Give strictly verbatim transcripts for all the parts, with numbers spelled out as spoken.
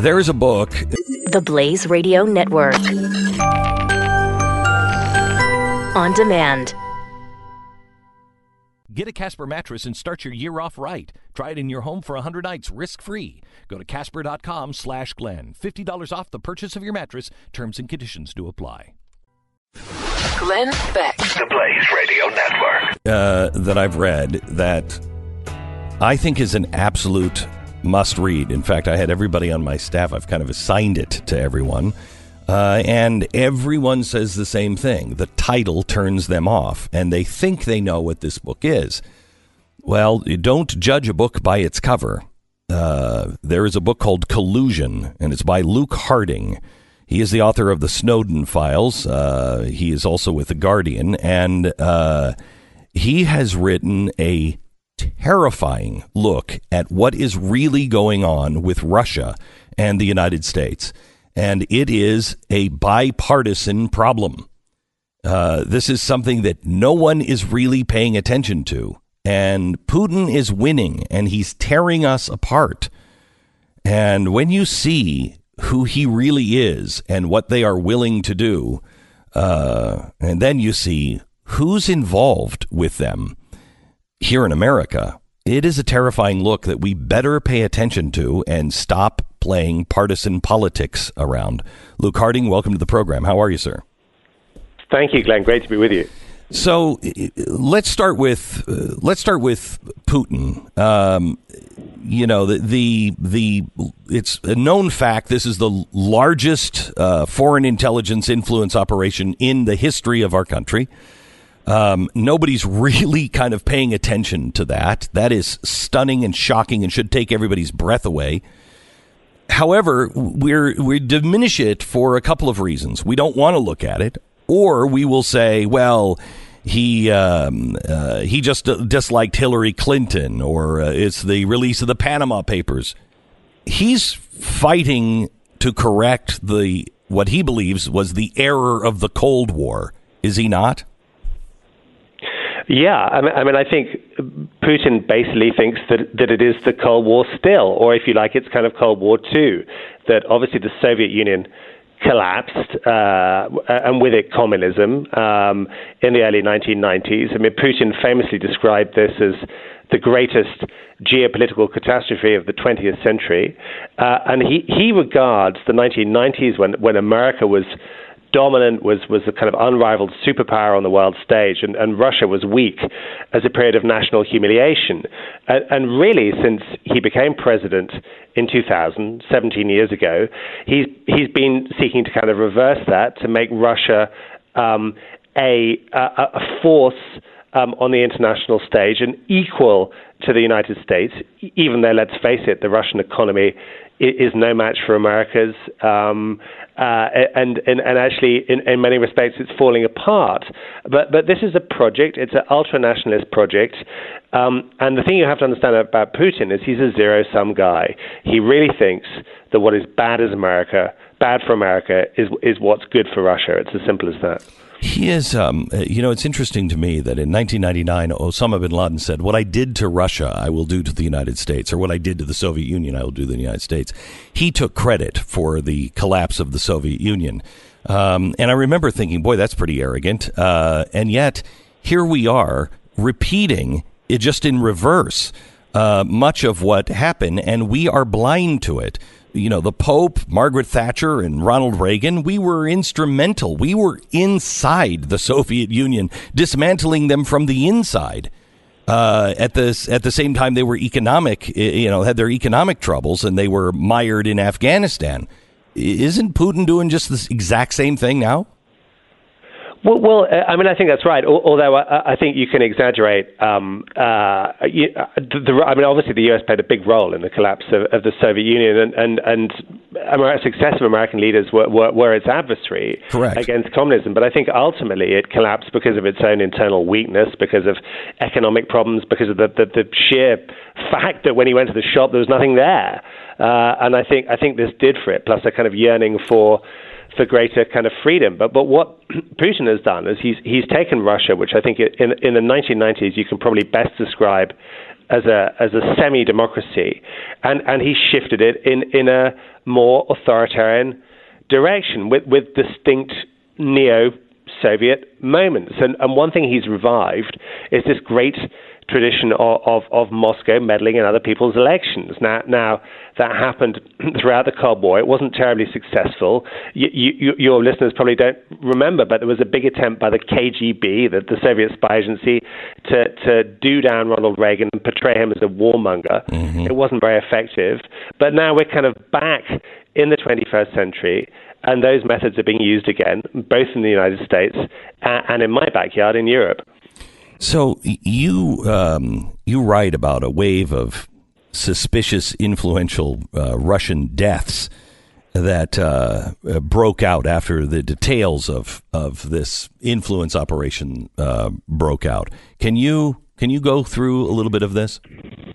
There is a book. The Blaze Radio Network. On demand. Get a Casper mattress and start your year off right. Try it in your home for one hundred nights risk-free. Go to casper.com slash Glenn. fifty dollars off the purchase of your mattress. Terms and conditions do apply. Glenn Beck. The Blaze Radio Network. Uh, that I've read that I think is an absolute must-read. In fact, I had everybody on my staff. I've kind of assigned it to everyone. Uh, and everyone says the same thing. The title turns them off, and they think they know what this book is. Well, you don't judge a book by its cover. Uh, there is a book called Collusion, and it's by Luke Harding. He is the author of the Snowden Files. Uh, he is also with The Guardian, and uh, he has written a terrifying look at what is really going on with Russia and the United States. And it is a bipartisan problem. Uh, this is something that no one is really paying attention to. And Putin is winning, and he's tearing us apart. And when you see who he really is and what they are willing to do, uh, and then you see who's involved with them here in America, it is a terrifying look that we better pay attention to and stop playing partisan politics around. Luke Harding, welcome to the program. How are you, sir? Thank you, Glenn. Great to be with you. So let's start with uh, let's start with Putin. Um, you know, the, the the it's a known fact. This is the largest uh, foreign intelligence influence operation in the history of our country. Um, nobody's really kind of paying attention to that. That is stunning and shocking and should take everybody's breath away. However, we're we diminish it for a couple of reasons. We don't want to look at it, or we will say, well, he um, uh, he just disliked Hillary Clinton, or uh, it's the release of the Panama Papers. He's fighting to correct the what he believes was the error of the Cold War. Is he not? Yeah, I mean, I mean, I think Putin basically thinks that that it is the Cold War still, or if you like, it's kind of Cold War Two. That obviously the Soviet Union collapsed, uh, and with it communism um, in the early nineteen nineties. I mean, Putin famously described this as the greatest geopolitical catastrophe of the twentieth century, uh, and he he regards the nineteen nineties when when America was dominant, was was a kind of unrivaled superpower on the world stage, and, and Russia was weak, as a period of national humiliation. And, and really, since he became president in two thousand, seventeen years ago, he's he's been seeking to kind of reverse that, to make Russia um, a, a a force um, on the international stage and equal to the United States, even though, let's face it, the Russian economy is no match for America's, um, uh, and, and and actually, in, in many respects, it's falling apart. But but this is a project; it's an ultra-nationalist project. Um, and the thing you have to understand about Putin is he's a zero-sum guy. He really thinks that what is bad as America, bad for America, is is what's good for Russia. It's as simple as that. He is, um, you know, it's interesting to me that in nineteen ninety-nine, Osama bin Laden said, what I did to Russia, I will do to the United States, or what I did to the Soviet Union, I will do to the United States. He took credit for the collapse of the Soviet Union. Um, and I remember thinking, boy, that's pretty arrogant. Uh, and yet, here we are repeating it just in reverse, uh, much of what happened, and we are blind to it. You know, the Pope, Margaret Thatcher, and Ronald Reagan, we were instrumental. We were inside the Soviet Union, dismantling them from the inside. Uh, at the at the same time, they were economic, you know, had their economic troubles, and they were mired in Afghanistan. Isn't Putin doing just the exact same thing now? Well, well, I mean, I think that's right. Although I, I think you can exaggerate. Um, uh, you, the, I mean, obviously, the U S played a big role in the collapse of, of the Soviet Union, and and, and Amer- successive American leaders were, were, were its adversary Correct. against communism. But I think ultimately it collapsed because of its own internal weakness, because of economic problems, because of the, the, the sheer fact that when he went to the shop, there was nothing there. Uh, and I think I think this did for it. Plus, a kind of yearning for. for greater kind of freedom. But but what Putin has done is he's he's taken Russia, which I think in in the nineteen nineties you can probably best describe as a as a semi-democracy, and and he shifted it in in a more authoritarian direction with with distinct neo-Soviet moments. And and one thing he's revived is this great tradition of, of, of Moscow meddling in other people's elections. Now, now that happened throughout the Cold War. It wasn't terribly successful. You, you, your listeners probably don't remember, but there was a big attempt by the K G B, the, the Soviet spy agency, to, to do down Ronald Reagan and portray him as a warmonger. Mm-hmm. It wasn't very effective. But now we're kind of back in the twenty-first century, and those methods are being used again, both in the United States and, and in my backyard in Europe. So you um, you write about a wave of suspicious, influential uh, Russian deaths that uh, broke out after the details of, of this influence operation uh, broke out. Can you can you go through a little bit of this?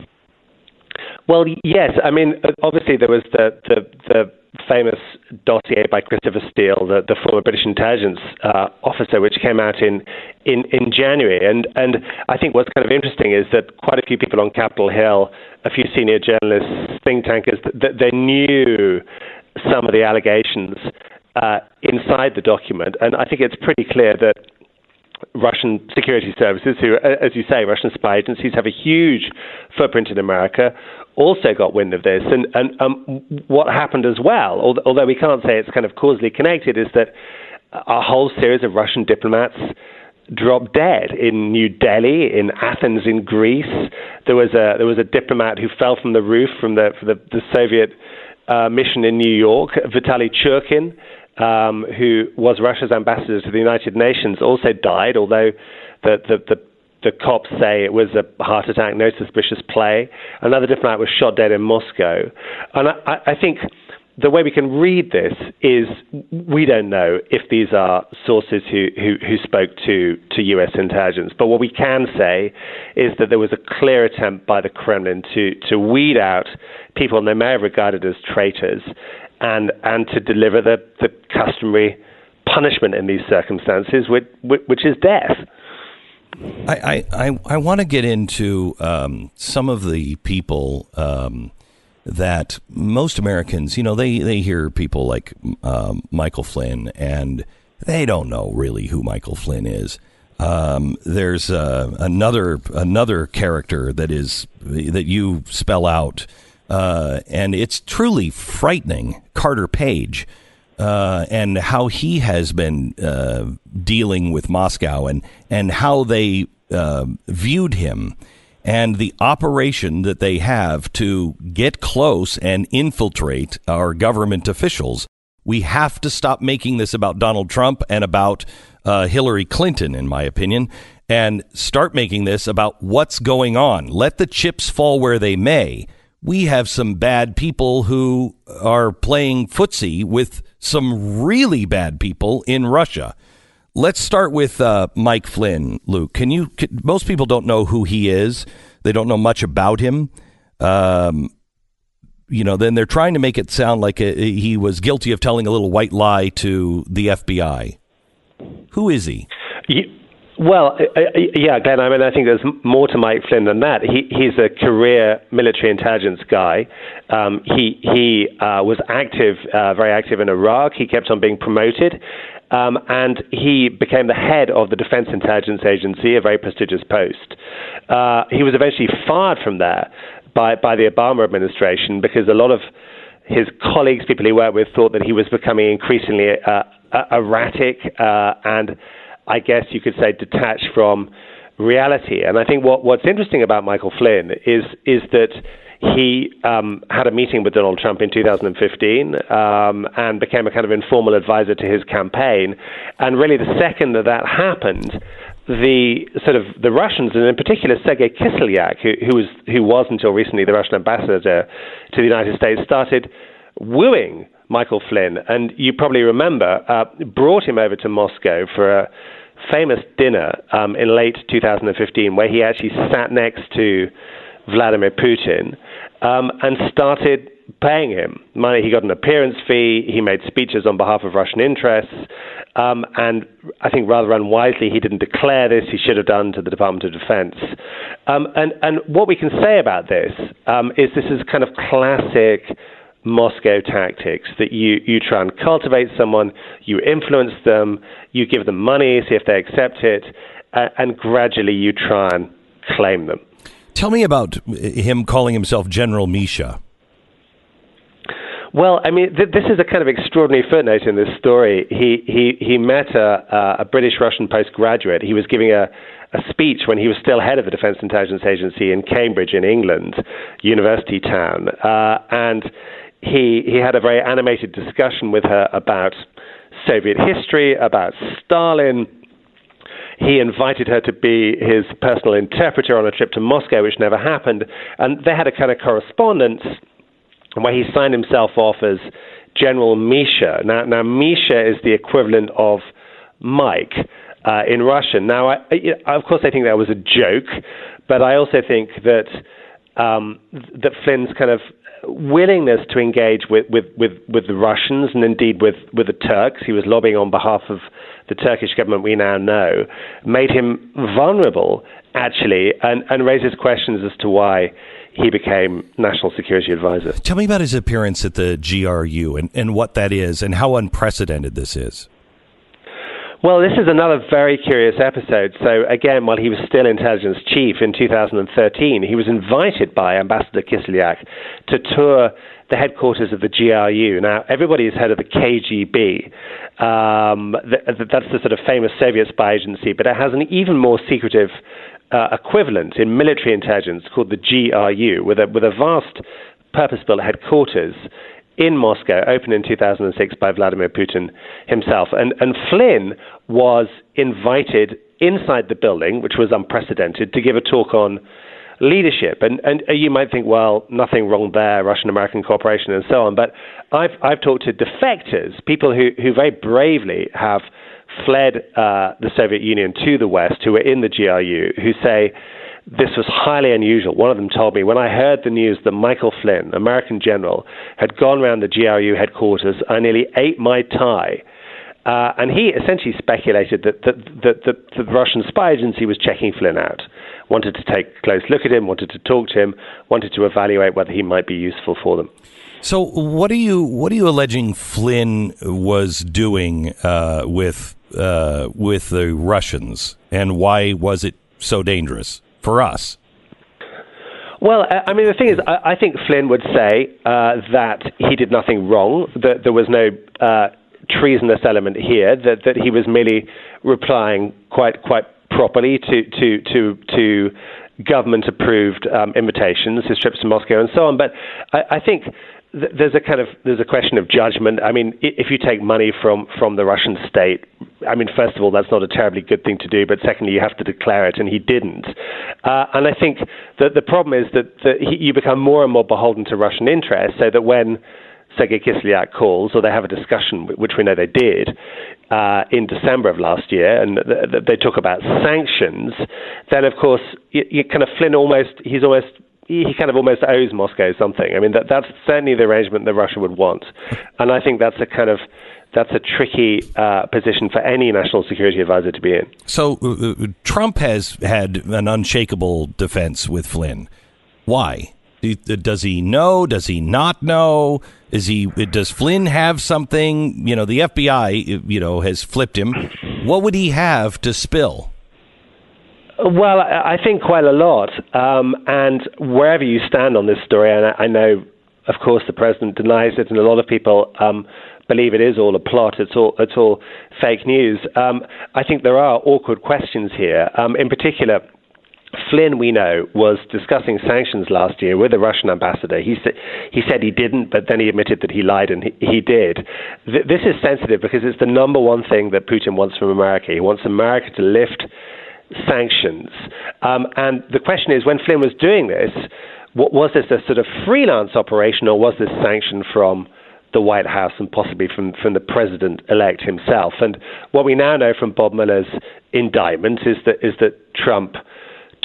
Well, yes. I mean, obviously there was the the, the famous dossier by Christopher Steele, the, the former British intelligence uh, officer, which came out in, in, in January. And, and I think what's kind of interesting is that quite a few people on Capitol Hill, a few senior journalists, think tankers, that they knew some of the allegations uh, inside the document. And I think it's pretty clear that Russian security services, who, as you say, Russian spy agencies, have a huge footprint in America, also got wind of this. And, and um, what happened as well, although we can't say it's kind of causally connected, is that a whole series of Russian diplomats dropped dead in New Delhi, in Athens, in Greece. There was a there was a diplomat who fell from the roof from the from the, the Soviet uh, mission in New York. Vitaly Churkin, um, who was Russia's ambassador to the United Nations, also died, although the the, the The cops say it was a heart attack, no suspicious play. Another diplomat was shot dead in Moscow. And I, I think the way we can read this is we don't know if these are sources who, who, who spoke to, to U S intelligence. But what we can say is that there was a clear attempt by the Kremlin to, to weed out people they may have regarded as traitors and, and to deliver the, the customary punishment in these circumstances, which, which is death. I, I, I want to get into um, some of the people um, that most Americans, you know, they, they hear people like um, Michael Flynn, and they don't know really who Michael Flynn is. Um, there's uh, another another character that is that you spell out, uh, and it's truly frightening. Carter Page. Uh, and how he has been uh, dealing with Moscow and, and how they uh, viewed him and the operation that they have to get close and infiltrate our government officials. We have to stop making this about Donald Trump and about uh, Hillary Clinton, in my opinion, and start making this about what's going on. Let the chips fall where they may. We have some bad people who are playing footsie with some really bad people in Russia. Let's start with uh, Mike Flynn, Luke. Can you? Can, most people don't know who he is. They don't know much about him. Um, you know, then they're trying to make it sound like a, he was guilty of telling a little white lie to the F B I. Who is he? You- Well, uh, yeah, Glenn, I mean, I think there's more to Mike Flynn than that. He, he's a career military intelligence guy. Um, he he uh, was active, uh, very active in Iraq. He kept on being promoted. Um, and he became the head of the Defense Intelligence Agency, a very prestigious post. Uh, he was eventually fired from there by, by the Obama administration because a lot of his colleagues, people he worked with, thought that he was becoming increasingly uh, erratic uh, and I guess you could say detached from reality. And I think what, what's interesting about Michael Flynn is is that he um, had a meeting with Donald Trump in two thousand fifteen um, and became a kind of informal advisor to his campaign. And really the second that that happened, the sort of the Russians, and in particular Sergei Kislyak, who, who was who was until recently the Russian ambassador to, to the United States, started wooing Michael Flynn. And you probably remember, uh, brought him over to Moscow for a famous dinner um, in late two thousand fifteen, where he actually sat next to Vladimir Putin um, and started paying him money. He got an appearance fee. He made speeches on behalf of Russian interests. Um, and I think rather unwisely, he didn't declare this. He should have done to the Department of Defense. Um, and, and what we can say about this um, is this is kind of classic Moscow tactics, that you, you try and cultivate someone, you influence them, you give them money, see if they accept it, uh, and gradually you try and claim them. Tell me about him calling himself General Misha. Well, I mean, th- this is a kind of extraordinary footnote in this story. He he he met a, a British-Russian postgraduate. He was giving a, a speech when he was still head of the Defense Intelligence Agency in Cambridge in England, university town, uh, and he he had a very animated discussion with her about Soviet history, about Stalin. He invited her to be his personal interpreter on a trip to Moscow, which never happened, and they had a kind of correspondence where he signed himself off as General Misha. Now, now Misha is the equivalent of Mike uh, in Russian. Now, I, I, of course, I think that was a joke, but I also think that um, that Flynn's kind of willingness to engage with, with, with, with the Russians and indeed with, with the Turks, he was lobbying on behalf of the Turkish government we now know, made him vulnerable, actually, and, and raises questions as to why he became National Security Advisor. Tell me about his appearance at the G R U and, and what that is and how unprecedented this is. Well, this is another very curious episode. So, again, while he was still intelligence chief in two thousand thirteen, he was invited by Ambassador Kislyak to tour the headquarters of the G R U. Now, everybody has heard of the K G B. Um, th- that's the sort of famous Soviet spy agency, but it has an even more secretive uh, equivalent in military intelligence called the G R U, with a, with a vast purpose-built headquarters in Moscow, opened in two thousand six by Vladimir Putin himself. And, and Flynn was invited inside the building, which was unprecedented, to give a talk on leadership. And, and you might think, well, nothing wrong there, Russian-American cooperation and so on. But I've, I've talked to defectors, people who, who very bravely have fled uh, the Soviet Union to the West, who were in the G R U, who say this was highly unusual. One of them told me, when I heard the news that Michael Flynn, American general, had gone around the G R U headquarters, I nearly ate my tie. Uh, and he essentially speculated that, that, that, that the Russian spy agency was checking Flynn out, wanted to take a close look at him, wanted to talk to him, wanted to evaluate whether he might be useful for them. So what are you what are you alleging Flynn was doing uh, with uh, with the Russians, and why was it so dangerous for us? Well, I mean, the thing is, I, I think Flynn would say uh, that he did nothing wrong, that there was no uh, treasonous element here, that, that he was merely replying quite quite properly to to to, to government-approved um, invitations, his trips to Moscow and so on. But I, I think th- there's a kind of there's a question of judgment. I mean, if you take money from, from the Russian state, I mean, first of all, that's not a terribly good thing to do. But secondly, you have to declare it, and he didn't. Uh, and I think that the problem is that, that he, you become more and more beholden to Russian interests, so that when Sergei Kislyak calls, or they have a discussion, which we know they did, uh, in December of last year, and th- th- they talk about sanctions, then of course, you, you kind of Flynn almost, he's almost, he kind of almost owes Moscow something. I mean, that, that's certainly the arrangement that Russia would want. And I think that's a kind of, that's a tricky uh, position for any national security advisor to be in. So uh, Trump has had an unshakable defense with Flynn. Why? Does he know? Does he not know? Is he? Does Flynn have something? You know, the F B I, you know, has flipped him. What would he have to spill? Well, I think quite a lot. Um, and wherever you stand on this story, and I know, of course, the president denies it, and a lot of people um, believe it is all a plot. It's all it's all fake news. Um, I think there are awkward questions here. Um, in particular, Flynn, we know, was discussing sanctions last year with the Russian ambassador. He, sa- he said he didn't, but then he admitted that he lied, and he, he did. Th- this is sensitive because it's the number one thing that Putin wants from America. He wants America to lift sanctions. Um, and the question is, when Flynn was doing this, what, was this a sort of freelance operation, or was this sanctioned from the White House and possibly from, from the president-elect himself? And what we now know from Bob Mueller's indictment is that is that Trump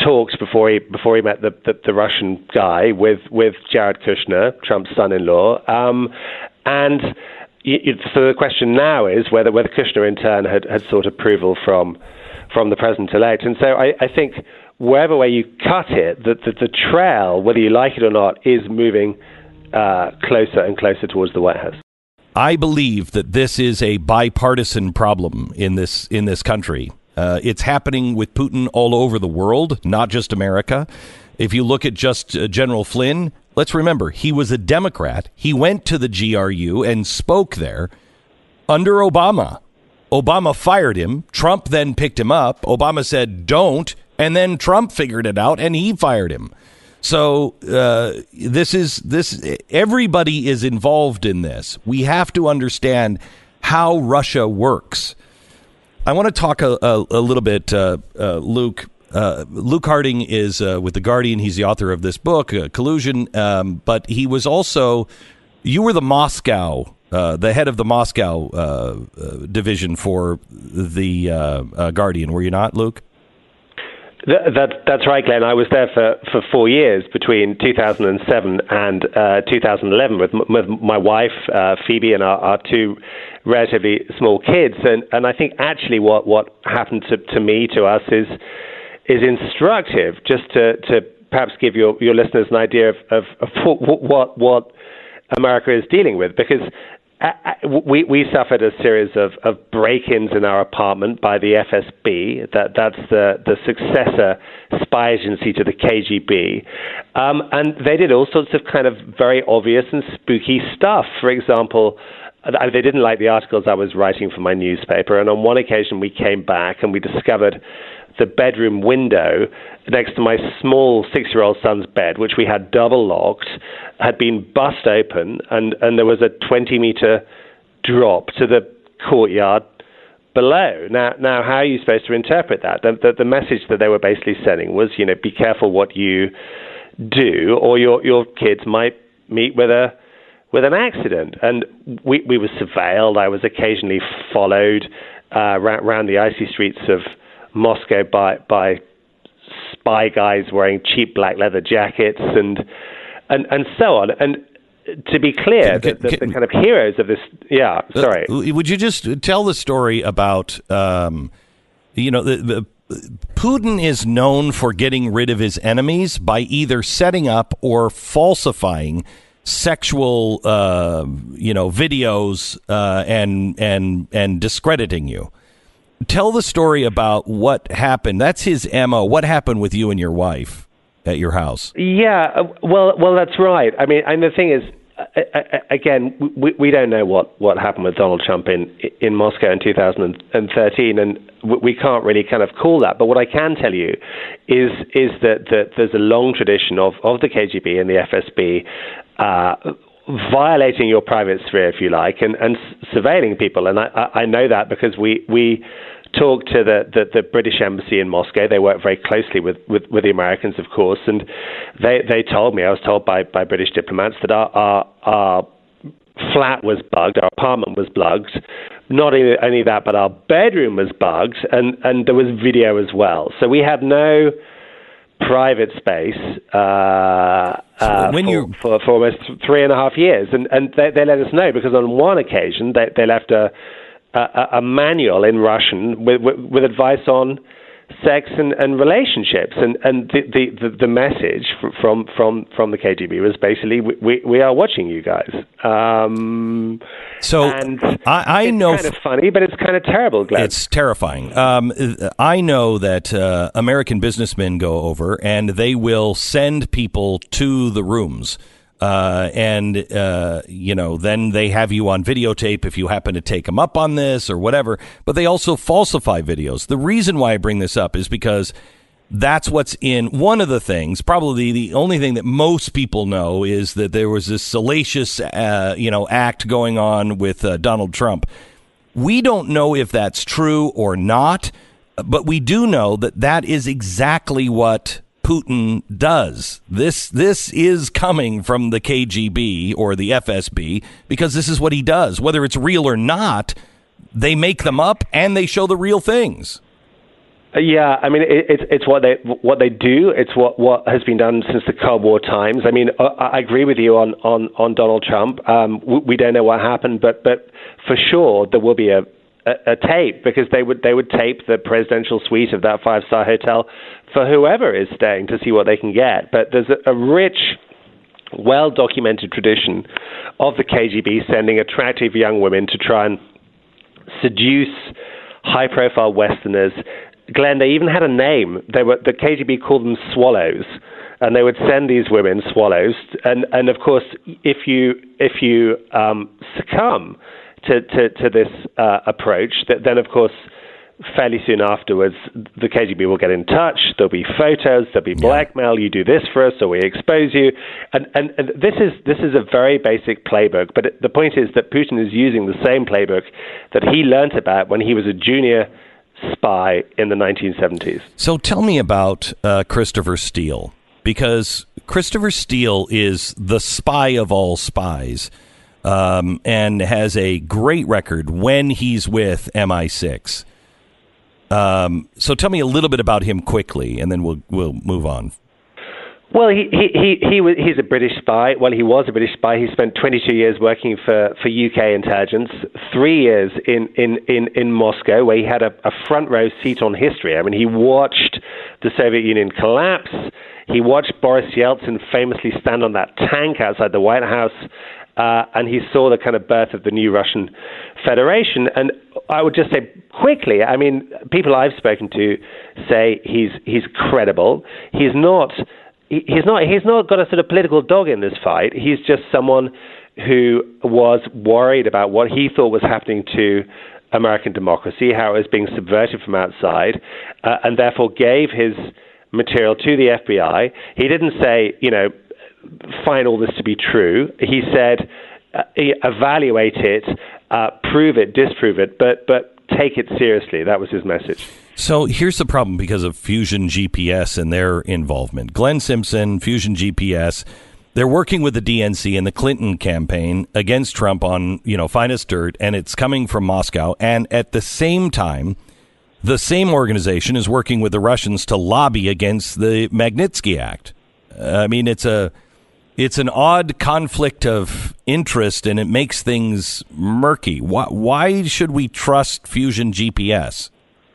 talked before he before he met the, the, the Russian guy with, with Jared Kushner, Trump's son-in-law. Um, and you, you, so the question now is whether whether Kushner in turn had, had sought approval from from the president-elect. And so I, I think wherever way you cut it, that the, the trail, whether you like it or not, is moving uh, closer and closer towards the White House. I believe that this is a bipartisan problem in this in this country. Uh, it's happening with Putin all over the world, not just America. If you look at just uh, General Flynn, let's remember, he was a Democrat. He went to the G R U and spoke there under Obama. Obama fired him. Trump then picked him up. Obama said, don't. And then Trump figured it out and he fired him. So uh, this is this. Everybody is involved in this. We have to understand how Russia works. I want to talk a, a, a little bit, uh, uh, Luke. Uh, Luke Harding is uh, with The Guardian. He's the author of this book, uh, Collusion. Um, but he was also, you were the Moscow, uh, the head of the Moscow uh, uh, division for the uh, uh, Guardian, were you not, Luke? That, that, that's right, Glenn. I was there for, for four years between two thousand seven and uh, two thousand eleven with, m- with my wife, uh, Phoebe, and our, our two relatively small kids. And, and I think actually what, what happened to, to me, to us, is is instructive, just to, to perhaps give your, your listeners an idea of, of, of what, what America is dealing with. Because We we suffered a series of, of break-ins in our apartment by the F S B. That that's the, the successor spy agency to the K G B, um, and they did all sorts of kind of very obvious and spooky stuff. For example, they didn't like the articles I was writing for my newspaper, and on one occasion we came back and we discovered the bedroom window next to my small six-year-old son's bed, which we had double locked, had been bust open, and, and there was a twenty-meter drop to the courtyard below. Now, now, how are you supposed to interpret that? The, the, the message that they were basically sending was, you know, be careful what you do, or your your kids might meet with a with an accident. And we we were surveilled. I was occasionally followed uh, around the icy streets of Moscow by by spy guys wearing cheap black leather jackets and and and so on. And to be clear, can, the, the, can, the kind of heroes of this, yeah, sorry. Uh, would you just tell the story about, um, you know, the, the, Putin is known for getting rid of his enemies by either setting up or falsifying sexual, uh, you know, videos uh, and and and discrediting you. Tell the story about what happened. That's his M O. What happened with you and your wife at your house? Yeah, uh, well, well, that's right. I mean, and the thing is, uh, uh, again, we, we don't know what, what happened with Donald Trump in in Moscow in two thousand thirteen, and we can't really kind of call that. But what I can tell you is is that, that there's a long tradition of, of the K G B and the F S B uh, violating your private sphere, if you like, and, and surveilling people. And I, I know that because we we talked to the, the, the British Embassy in Moscow. They work very closely with, with, with the Americans, of course, and they they told me, I was told by, by British diplomats, that our, our, our flat was bugged, our apartment was bugged. Not only that, but our bedroom was bugged, and, and there was video as well. So we had no private space uh, uh, when for, for, for almost three and a half years. And, and they, they let us know because on one occasion they, they left a, a, a manual in Russian with, with, with advice on sex and, and relationships. And, and the, the, the, the message from, from, from the K G B was basically, we, we are watching you guys. Um, so and I, I it's know... It's kind of funny, but it's kind of terrible, Glenn. It's terrifying. Um, I know that uh, American businessmen go over and they will send people to the rooms. Uh, and, uh, you know, then they have you on videotape if you happen to take them up on this or whatever. But they also falsify videos. The reason why I bring this up is because that's what's in one of the things, probably the only thing that most people know is that there was this salacious, uh, you know, act going on with uh, Donald Trump. We don't know if that's true or not, but we do know that that is exactly what Putin does. This this is coming from the K G B or the F S B because this is what he does. Whether it's real or not, they make them up and they show the real things. Yeah, I mean, it, it's it's what they what they do. It's what, what has been done since the Cold War times. I mean, I, I agree with you on on, on Donald Trump. Um, we, we don't know what happened, but but for sure there will be a, a, a tape, because they would they would tape the presidential suite of that five star hotel for whoever is staying to see what they can get. But there's a, a rich, well documented tradition of the K G B sending attractive young women to try and seduce high profile Westerners. Glenn, they even had a name. They were the K G B called them swallows, and they would send these women swallows. And and of course, if you if you um, succumb to to, to this uh, approach, that then of course, fairly soon afterwards, the K G B will get in touch. There'll be photos. There'll be blackmail. You do this for us, or we expose you. And and, and this is this is a very basic playbook. But the point is that Putin is using the same playbook that he learnt about when he was a junior spy in the nineteen seventies. So tell me about uh, Christopher Steele, because Christopher Steele is the spy of all spies, um, and has a great record when he's with M I six. Um, so tell me a little bit about him quickly, and then we'll we'll move on. Well, he he he, he was he's a British spy. Well, he was a British spy. He spent twenty-two years working for, for U K intelligence, three years in, in, in, in Moscow, where he had a, a front row seat on history. I mean, he watched the Soviet Union collapse. He watched Boris Yeltsin famously stand on that tank outside the White House, uh, and he saw the kind of birth of the new Russian Federation. And I would just say quickly, I mean, people I've spoken to say he's he's credible. He's not. He's not. He's not got a sort of political dog in this fight. He's just someone who was worried about what he thought was happening to American democracy, how it was being subverted from outside, uh, and therefore gave his material to the F B I. He didn't say, you know, find all this to be true. He said, uh, evaluate it, uh, prove it, disprove it, but but take it seriously. That was his message. So here's the problem because of Fusion G P S and their involvement. Glenn Simpson, Fusion G P S, they're working with the D N C and the Clinton campaign against Trump on, you know, finest dirt, and it's coming from Moscow. And at the same time, the same organization is working with the Russians to lobby against the Magnitsky Act. I mean, it's a it's an odd conflict of interest, and it makes things murky. Why, why should we trust Fusion G P S?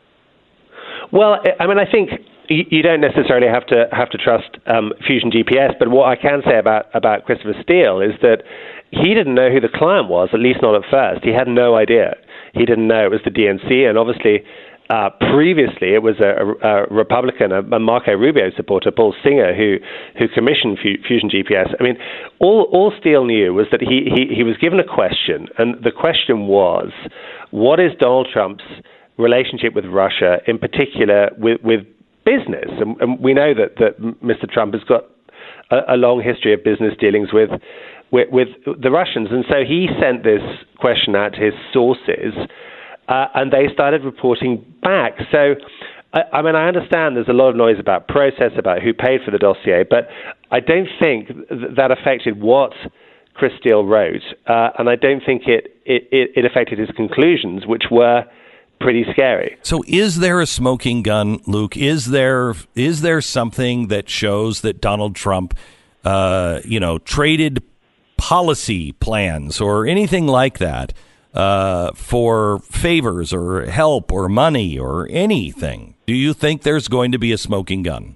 Well, I mean, I think you don't necessarily have to have to trust um, Fusion G P S, but what I can say about, about Christopher Steele is that he didn't know who the client was, at least not at first. He had no idea. He didn't know it was the D N C, and obviously uh, previously it was a, a, a Republican, a, a Marco Rubio supporter, Paul Singer, who who commissioned F- Fusion G P S. I mean, all all Steele knew was that he, he, he was given a question, and the question was, what is Donald Trump's relationship with Russia, in particular with, with business? And, and we know that, that Mister Trump has got a, a long history of business dealings with, with with the Russians. And so he sent this question out to his sources, uh, and they started reporting back. So, I, I mean, I understand there's a lot of noise about process, about who paid for the dossier, but I don't think th- that affected what Chris Steele wrote, uh, and I don't think it, it, it affected his conclusions, which were pretty scary. So is there a smoking gun, Luke? Is there is there something that shows that Donald Trump, uh, you know, traded policy plans or anything like that uh, for favors or help or money or anything? Do you think there's going to be a smoking gun?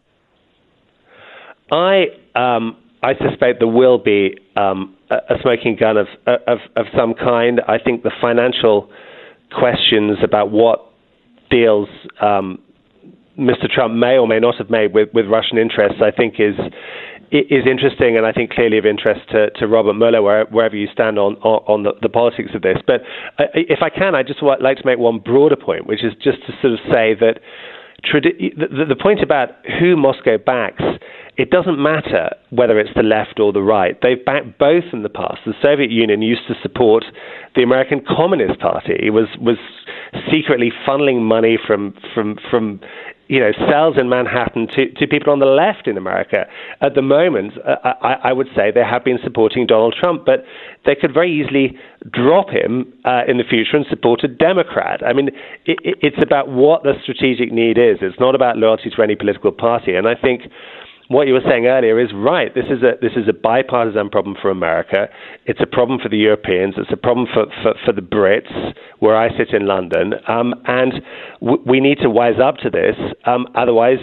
I um, I suspect there will be um, a, a smoking gun of, of of some kind. I think the financial questions about what deals um, Mister Trump may or may not have made with, with Russian interests, I think is is interesting, and I think clearly of interest to, to Robert Mueller, where, wherever you stand on on, on the, the politics of this. But uh, if I can, I'd just like to make one broader point, which is just to sort of say that tradi- the, the point about who Moscow backs, it doesn't matter whether it's the left or the right. They've backed both in the past. The Soviet Union used to support the American Communist Party. It was was secretly funneling money from from from you know, cells in Manhattan to, to people on the left in America. At the moment, uh, I, I would say they have been supporting Donald Trump, but they could very easily drop him uh, in the future and support a Democrat. I mean, it, it's about what the strategic need is. It's not about loyalty to any political party. And I think what you were saying earlier is right. This is a this is a bipartisan problem for America. It's a problem for the Europeans. It's a problem for, for, for the Brits, where I sit in London. Um, and w- we need to wise up to this. Um, otherwise,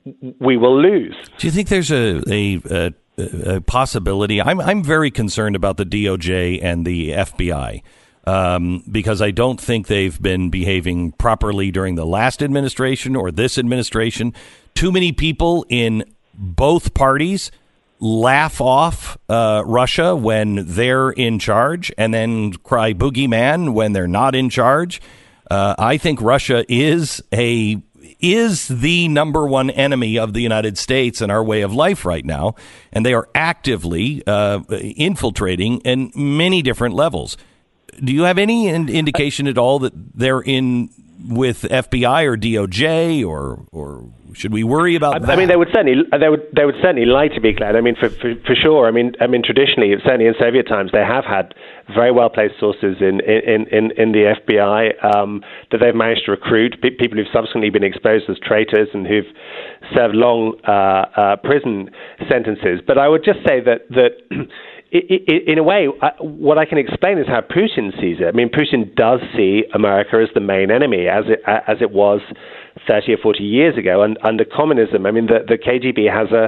we will lose. Do you think there's a a, a, a possibility? I'm I'm very concerned about the D O J and the F B I. Um, because I don't think they've been behaving properly during the last administration or this administration. Too many people in both parties laugh off uh, Russia when they're in charge and then cry boogeyman when they're not in charge. Uh, I think Russia is a is the number one enemy of the United States and our way of life right now, and they are actively uh, infiltrating in many different levels. Do you have any in- indication at all that they're in with F B I or D O J, or or should we worry about I, that? I mean, they would certainly they would they would certainly like to be glad. I mean, for, for for sure. I mean, I mean, traditionally, certainly in Soviet times, they have had very well placed sources in in, in, in the F B I um, that they've managed to recruit pe- people who've subsequently been exposed as traitors and who've served long uh, uh, prison sentences. But I would just say that that. In a way, what I can explain is how Putin sees it. I mean, Putin does see America as the main enemy, as it as it was thirty or forty years ago. And under communism, I mean, the, the K G B has a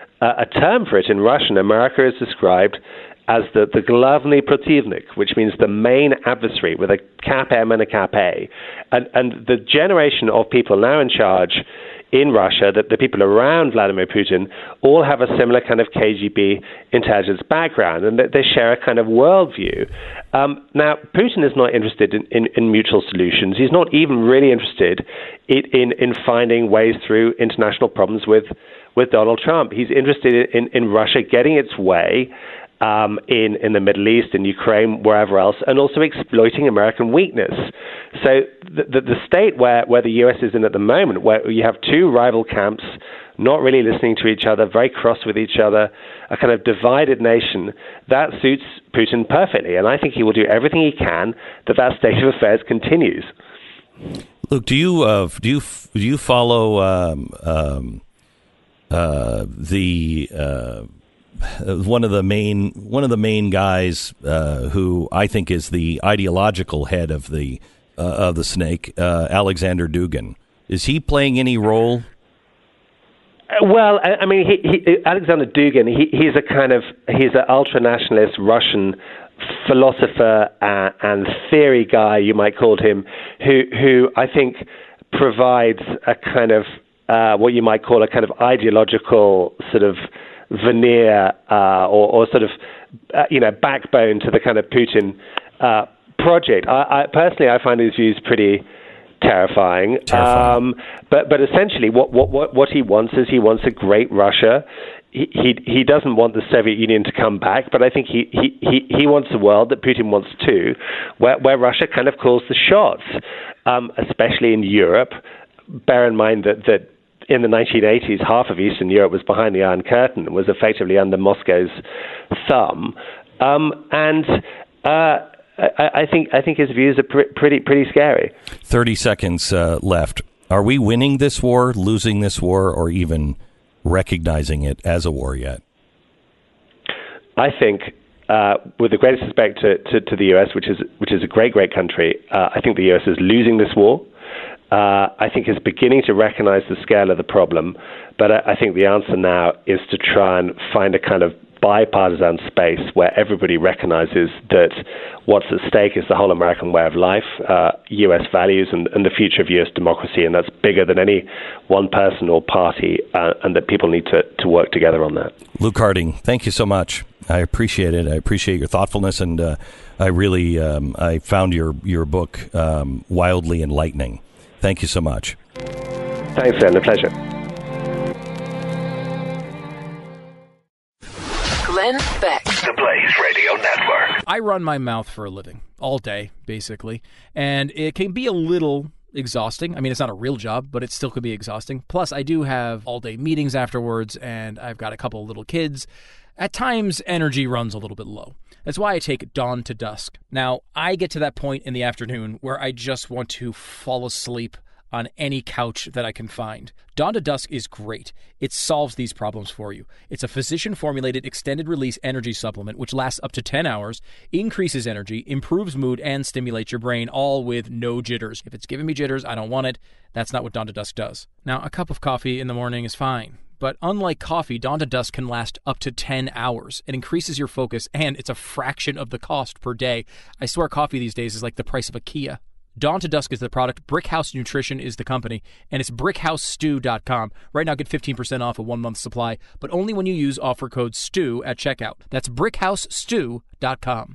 a term for it in Russian. America is described as the, the Glavny Protivnik, which means the main adversary, with a cap M and a cap A. And, and the generation of people now in charge in Russia, that the people around Vladimir Putin all have a similar kind of K G B intelligence background, and that they share a kind of worldview. Um, now, Putin is not interested in, in, in mutual solutions. He's not even really interested in, in, in finding ways through international problems with, with Donald Trump. He's interested in, in Russia getting its way Um, in, in the Middle East, in Ukraine, wherever else, and also exploiting American weakness. So the, the, the state where, where the U S is in at the moment, where you have two rival camps not really listening to each other, very cross with each other, a kind of divided nation, that suits Putin perfectly. And I think he will do everything he can that that state of affairs continues. Luke, do you uh, do you do you follow um, um, uh, the uh, one of the main one of the main guys uh, who I think is the ideological head of the uh, of the snake, uh, Alexander Dugin? Is he playing any role? Well, I, I mean, he, he, Alexander Dugin, he, he's a kind of he's an ultra nationalist Russian philosopher uh, and theory guy, you might call him, who who I think provides a kind of uh, what you might call a kind of ideological sort of veneer uh, or, or sort of uh, you know backbone to the kind of Putin uh, project. I, I personally I find his views pretty terrifying. terrifying. Um, but but essentially what, what what what he wants is he wants a great Russia. He he, he doesn't want the Soviet Union to come back, but I think he, he, he, he wants a world that Putin wants too, where where Russia kind of calls the shots, um, especially in Europe. Bear in mind that that in the nineteen eighties, half of Eastern Europe was behind the Iron Curtain, was effectively under Moscow's thumb, um, and uh, I, I think I think his views are pr- pretty pretty scary. Thirty seconds uh, left. Are we winning this war, losing this war, or even recognizing it as a war yet? I think, uh, with the greatest respect to, to, to the U S, which is which is a great great country, uh, I think the U S is losing this war. Uh, I think is beginning to recognize the scale of the problem, but I, I think the answer now is to try and find a kind of bipartisan space where everybody recognizes that what's at stake is the whole American way of life, uh, U S values, and, and the future of U S democracy, and that's bigger than any one person or party, uh, and that people need to, to work together on that. Luke Harding, thank you so much. I appreciate it. I appreciate your thoughtfulness, and uh, I really um, I found your, your book um, wildly enlightening. Thank you so much. Thanks, Glenn. A pleasure. Glenn Beck. The Blaze Radio Network. I run my mouth for a living all day, basically, and it can be a little exhausting. I mean, it's not a real job, but it still could be exhausting. Plus, I do have all-day meetings afterwards, and I've got a couple of little kids. At times, energy runs a little bit low. That's why I take dawn to dusk. Now, I get to that point in the afternoon where I just want to fall asleep on any couch that I can find. Dawn to Dusk is great. It solves these problems for you. It's a physician-formulated extended-release energy supplement which lasts up to ten hours, increases energy, improves mood, and stimulates your brain, all with no jitters. If it's giving me jitters, I don't want it. That's not what Dawn to Dusk does. Now, a cup of coffee in the morning is fine. But unlike coffee, Dawn to Dusk can last up to ten hours. It increases your focus, and it's a fraction of the cost per day. I swear coffee these days is like the price of a Kia. Dawn to Dusk is the product, Brickhouse Nutrition is the company, and it's brickhouse stew dot com. Right now, get fifteen percent off a one-month supply, but only when you use offer code STEW at checkout. That's brickhouse stew dot com.